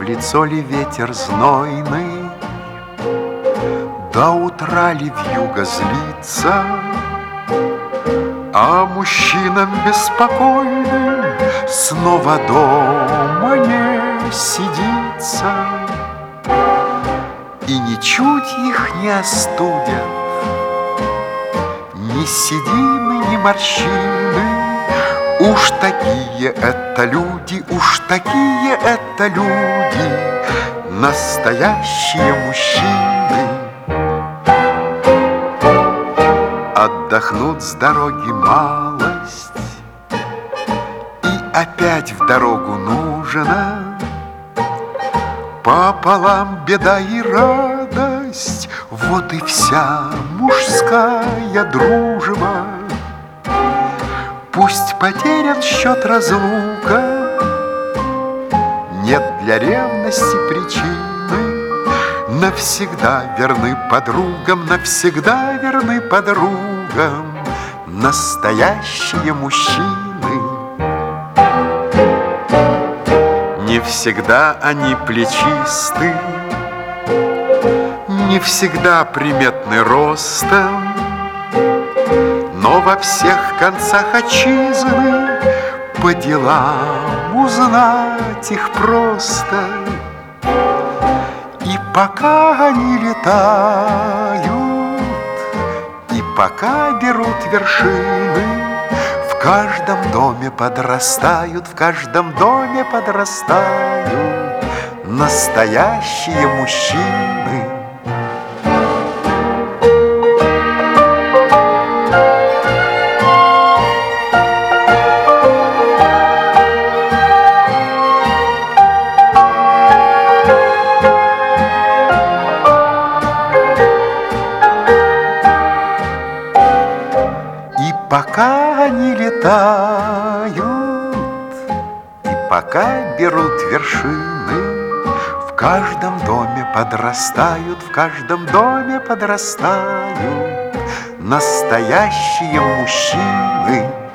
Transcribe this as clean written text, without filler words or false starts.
лицо ли ветер знойный, до утра ли вьюга злится, а мужчинам беспокойным снова дома не сидится. И ничуть их не остудят ни седины, ни морщины. Уж такие это люди, уж такие это люди, настоящие мужчины. Отдохнут с дороги малость, и опять в дорогу нужно. Пополам беда и радость, вот и вся мужская дружба. Пусть потерян счет разлука, нет для ревности причины. Навсегда верны подругам, навсегда верны подругам настоящие мужчины. Не всегда они плечисты, не всегда приметны ростом, но во всех концах отчизны по делам узнать их просто. И пока они летают, и пока берут вершины, в каждом доме подрастают, в каждом доме подрастают настоящие мужчины. Пока они летают, и пока берут вершины, в каждом доме подрастают, в каждом доме подрастают настоящие мужчины.